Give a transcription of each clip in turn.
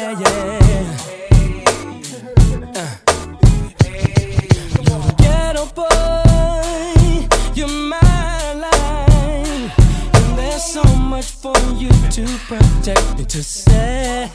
yeah, yeah. You're a ghetto boy, you're my life, and there's so much for you to protect and to say.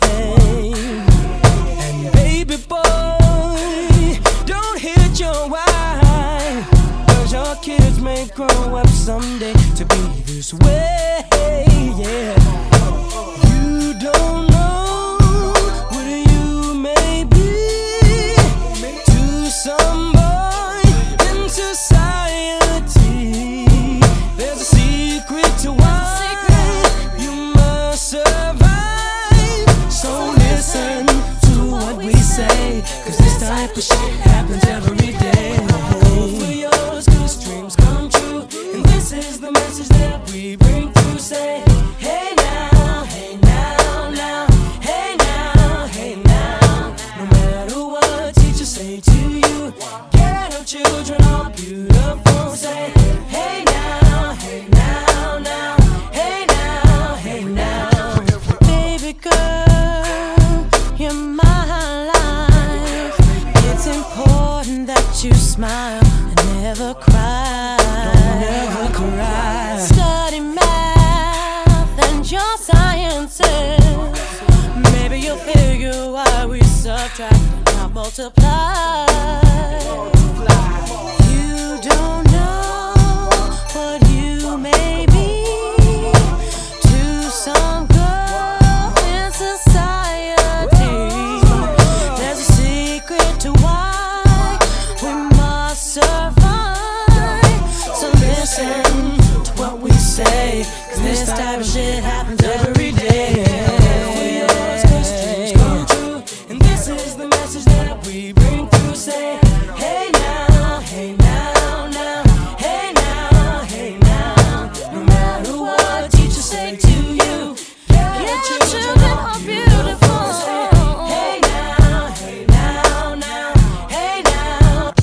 And baby boy, don't hit your wife, 'cause your kids may grow up someday to be this way, yeah. You don't know what you may be to some boy in society. There's a secret to why you must survive. So listen to what we say, 'cause this type of shit happens every day. For yours, 'cause dreams come true, and this is the message that we bring through. Say, hey now, hey now, now, hey now, hey now. No matter what teachers say to you, ghetto children are beautiful. Say, hey now, hey now, now, hey now, hey now. Baby girl, you're my life. It's important that you smile and never cry. Don't never cry. Study math and your sciences. Maybe you'll figure why we subtract and not multiply. You don't know what you may be to some girl in society. There's a secret to why we must survive. So listen to what we say, 'cause this type of shit happens every day. For yours, 'cause dreams come true, and this is the message that we bring through. Say, hey now, hey now, now, hey now, hey now. No matter what teachers say to you, your children are beautiful. Say, hey now, hey now, now, hey now.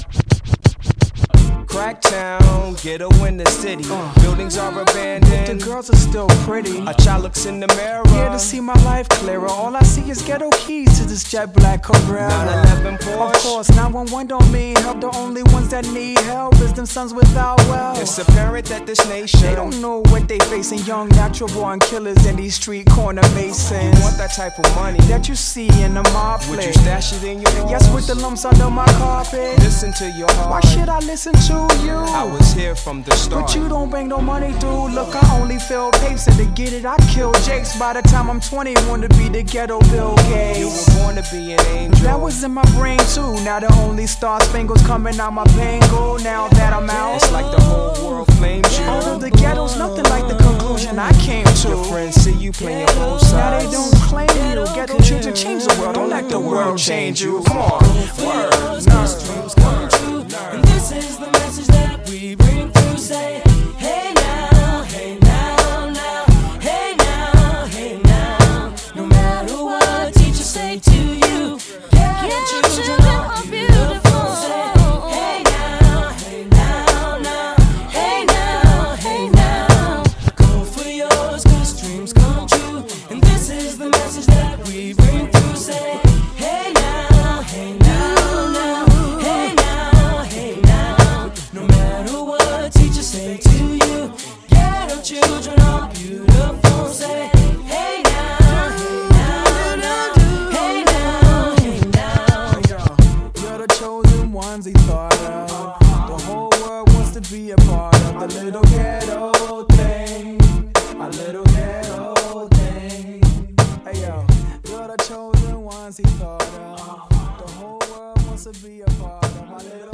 Cracktown, ghetto in the city. Buildings are abandoned. The girls are still pretty. A child looks in the mirror. Here to see my life clearer. All I see is ghetto keys to this jet black Carrera. 911 Porsche. Of course, 911 don't mean help. The only ones that need help is them sons without wealth. It's apparent that this nation, They don't know what they facing. Young natural born killers and these street corner masons. You want that type of money that you see in the mob Would flick. you stash it in your walls? Yes, with the lumps under my carpet. Listen to your heart. Why should I listen to you? I was here from the start. But you don't bring no money through. Look, I only feel tapes, and to get it, I kill Jakes. By the time I'm 20, want to be the ghetto Bill Gates. You were born to be an angel. That was in my brain too. Now the only star spangles coming out my bangle. Now that I'm out, It's like the whole world flames you. although the ghetto's nothing like the conclusion I came to. Your friends see you playing both sides. Now they don't claim you. Ghetto children change the world. Don't let the world change you. Come on, word, Cause dreams come true, and this is the message that we bring through. Say, hey now, hey now, now, hey now, hey now. No matter what teachers say to you, your children are beautiful. Say, hey now, hey now, now, hey now, hey now. Go for yours, 'cause dreams come true, and this is the message that we bring through. Say, hey now, hey now, now, hey now, hey now. No matter what teachers say to you, ghetto children are beautiful. Say, hey now, hey now, now, hey now, hey now. you're the chosen ones he thought of. The whole world wants to be a part of the little ghetto thing. A little ghetto thing. Hey yo, you're the chosen ones he thought of. The whole world wants to be a part of my little